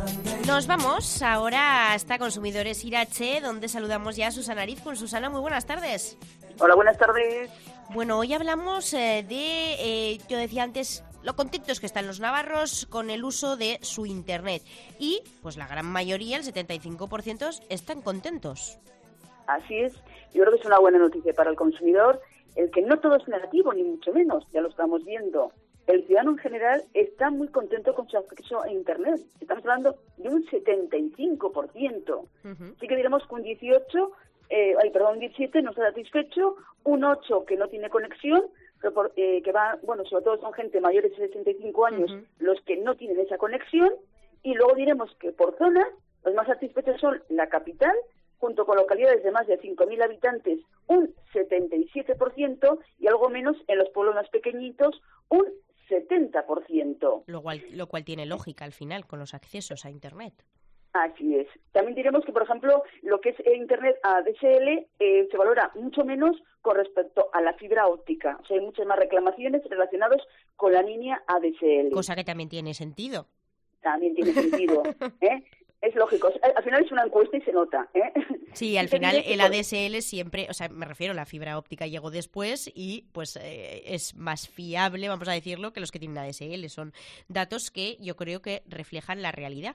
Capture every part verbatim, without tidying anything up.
Nos vamos ahora hasta Consumidores Irache, donde saludamos ya a Susana Arizkun. Susana, muy buenas tardes. Hola, buenas tardes. Bueno, hoy hablamos eh, de, eh, yo decía antes, lo contentos que están los navarros con el uso de su internet. Y, pues la gran mayoría, el setenta y cinco por ciento, están contentos. Así es. Yo creo que es una buena noticia para el consumidor, el que no todo es negativo, ni mucho menos, ya lo estamos viendo. El ciudadano en general está muy contento con su acceso a internet. Estamos hablando de un setenta y cinco por ciento. Uh-huh. Así que diremos que un dieciocho, eh, ay, perdón, un diecisiete no está satisfecho, un ocho que no tiene conexión, que, por, eh, que va, bueno, sobre todo son gente mayores de sesenta y cinco años, uh-huh, los que no tienen esa conexión, y luego diremos que por zona, los más satisfechos son la capital, junto con localidades de más de cinco mil habitantes, un setenta y siete por ciento, y algo menos en los pueblos más pequeñitos, un setenta por ciento. Lo cual, lo cual tiene lógica al final con los accesos a Internet. Así es. También diremos que, por ejemplo, lo que es Internet a D S L eh, se valora mucho menos con respecto a la fibra óptica. O sea, hay muchas más reclamaciones relacionadas con la línea A D S L. Cosa que también tiene sentido. También tiene sentido, ¿eh? Es lógico. Al final es una encuesta y se nota, ¿eh? Sí, al final el A D S L siempre, o sea, me refiero, la fibra óptica llegó después y pues eh, es más fiable, vamos a decirlo, que los que tienen A D S L. Son datos que yo creo que reflejan la realidad.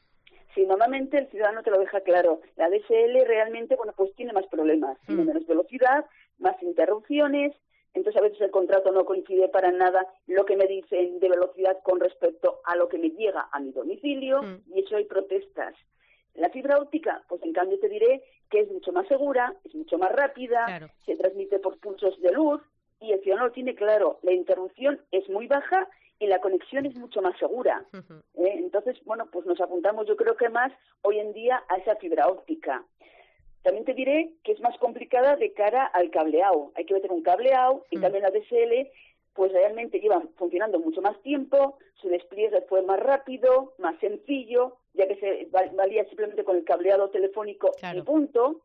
Sí, normalmente el ciudadano te lo deja claro. La A D S L realmente, bueno, pues tiene más problemas. Tiene mm. menos velocidad, más interrupciones. Entonces, a veces el contrato no coincide para nada lo que me dicen de velocidad con respecto a lo que me llega a mi domicilio, mm. y eso hay protestas. La fibra óptica, pues en cambio te diré que es mucho más segura, es mucho más rápida, claro, se transmite por pulsos de luz, y el ciudadano lo tiene claro, la interrupción es muy baja y la conexión es mucho más segura. Uh-huh. ¿eh? Entonces, bueno, pues nos apuntamos yo creo que más hoy en día a esa fibra óptica. También te diré que es más complicada de cara al cableado. Hay que meter un cableado, y mm. también la D S L, pues realmente llevan funcionando mucho más tiempo, su despliegue fue más rápido, más sencillo, ya que se valía simplemente con el cableado telefónico, claro, y punto.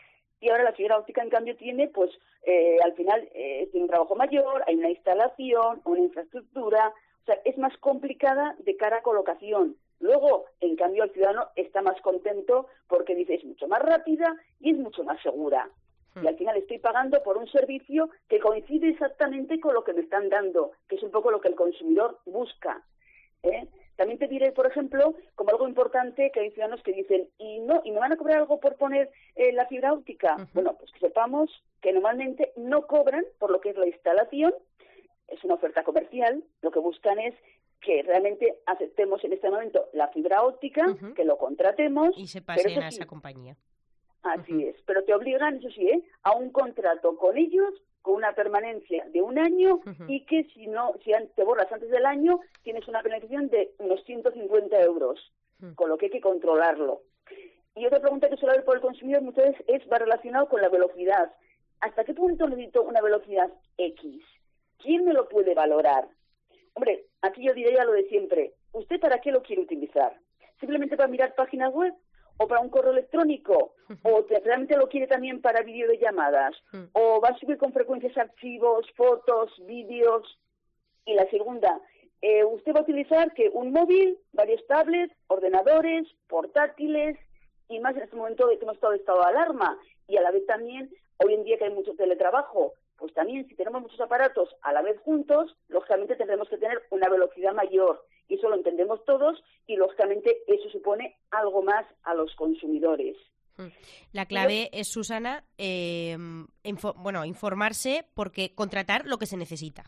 Y ahora la fibra óptica, en cambio, tiene, pues, eh, al final, eh, tiene un trabajo mayor, hay una instalación, una infraestructura, o sea, es más complicada de cara a colocación. Luego, en cambio, el ciudadano está más contento porque dice es mucho más rápida y es mucho más segura. Hmm. Y al final estoy pagando por un servicio que coincide exactamente con lo que me están dando, que es un poco lo que el consumidor busca. ¿eh? También te diré, por ejemplo, como algo importante, que hay ciudadanos que dicen, ¿y no y me van a cobrar algo por poner eh, la fibra óptica? Uh-huh. Bueno, pues que sepamos que normalmente no cobran por lo que es la instalación, es una oferta comercial, lo que buscan es que realmente aceptemos en este momento la fibra óptica, uh-huh, que lo contratemos. Y se pasen pero a sí, esa compañía. Así uh-huh. es, pero te obligan, eso sí, ¿eh? a un contrato con ellos, con una permanencia de un año, uh-huh, y que si no, si te borras antes del año, tienes una penalización de unos ciento cincuenta euros, uh-huh, con lo que hay que controlarlo. Y otra pregunta que suele haber por el consumidor muchas veces es, va relacionado con la velocidad. ¿Hasta qué punto necesito una velocidad X? ¿Quién me lo puede valorar? Hombre, aquí yo diría lo de siempre. ¿Usted para qué lo quiere utilizar? ¿Simplemente para mirar páginas web? ¿O para un correo electrónico? ¿O te, realmente lo quiere también para videollamadas? ¿O va a subir con frecuencias archivos, fotos, vídeos? Y la segunda, eh, ¿usted va a utilizar que un móvil, varios tablets, ordenadores, portátiles, y más en este momento de que hemos estado de estado de alarma? Y a la vez también, hoy en día que hay mucho teletrabajo, pues también si tenemos muchos aparatos a la vez juntos, lógicamente tendremos que tener una velocidad mayor. Y eso lo entendemos todos y lógicamente eso supone algo más a los consumidores. La clave Pero, es, Susana, eh, info, bueno, informarse porque contratar lo que se necesita.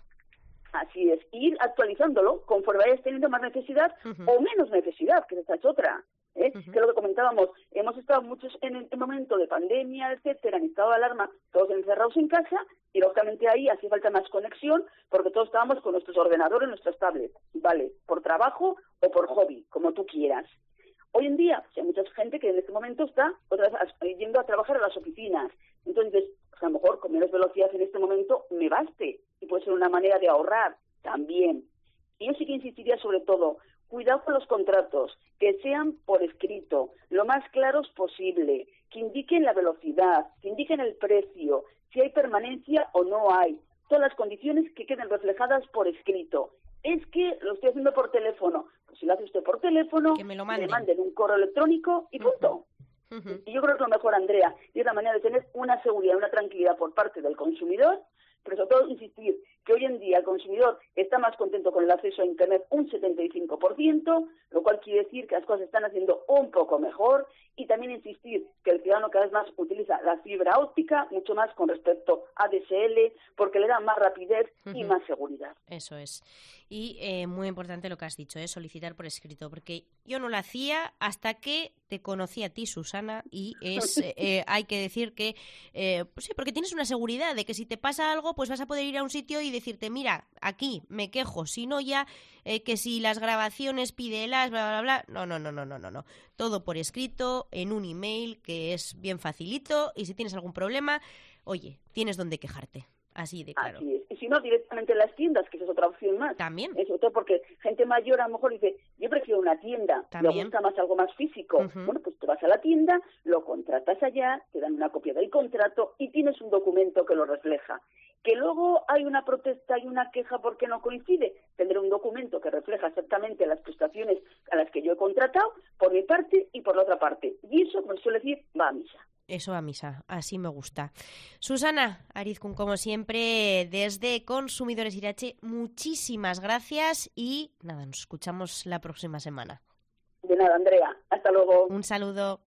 Así es, ir actualizándolo conforme vayas teniendo más necesidad uh-huh. o menos necesidad, que esta es otra. ¿Eh? Uh-huh. Que es lo que comentábamos, hemos estado muchos en el momento de pandemia, etcétera, en estado de alarma, todos encerrados en casa, y lógicamente ahí hacía falta más conexión, porque todos estábamos con nuestros ordenadores, nuestras tablets, vale, por trabajo o por hobby, como tú quieras. Hoy en día, pues, hay mucha gente que en este momento está otra vez yendo a trabajar a las oficinas, entonces, pues, a lo mejor con menos velocidad en este momento me baste, y puede ser una manera de ahorrar también. Y yo sí que insistiría sobre todo, cuidado con los contratos, que sean por escrito, lo más claros posible, que indiquen la velocidad, que indiquen el precio, si hay permanencia o no hay, todas las condiciones que queden reflejadas por escrito. Es que lo estoy haciendo por teléfono, pues si lo hace usted por teléfono, que me lo manden. le manden un correo electrónico y punto. Uh-huh. Uh-huh. Y yo creo que lo mejor, Andrea, es la manera de tener una seguridad, una tranquilidad por parte del consumidor, pero sobre todo insistir que hoy en día el consumidor está más contento con el acceso a Internet un setenta y cinco por ciento, lo cual quiere decir que las cosas se están haciendo un poco mejor, y también insistir que el ciudadano cada vez más utiliza la fibra óptica, mucho más con respecto a D S L, porque le da más rapidez y uh-huh. más seguridad. Eso es. Y eh, muy importante lo que has dicho, ¿eh? Solicitar por escrito, porque yo no lo hacía hasta que te conocí a ti, Susana, y es eh, hay que decir que, eh, pues sí, porque tienes una seguridad de que si te pasa algo, pues vas a poder ir a un sitio y decirte, mira, aquí me quejo, si no ya, eh, que si las grabaciones pídelas, bla, bla, bla, no, no, no, no, no, no, no, todo por escrito, en un email, que es bien facilito, y si tienes algún problema, oye, tienes donde quejarte. Así de claro. Así es. Y si no, directamente en las tiendas, que esa es otra opción más. También. Eso todo porque gente mayor a lo mejor dice, yo prefiero una tienda, También. me gusta más algo más físico. Uh-huh. Bueno, pues te vas a la tienda, lo contratas allá, te dan una copia del contrato y tienes un documento que lo refleja. Que luego hay una protesta y una queja porque no coincide, tendré un documento que refleja exactamente las prestaciones a las que yo he contratado, por mi parte y por la otra parte. Y eso, como se suele decir, va a misa. Eso a misa, así me gusta. Susana Arizkun, como siempre, desde Consumidores Irache, muchísimas gracias y nada, nos escuchamos la próxima semana. De nada, Andrea. Hasta luego. Un saludo.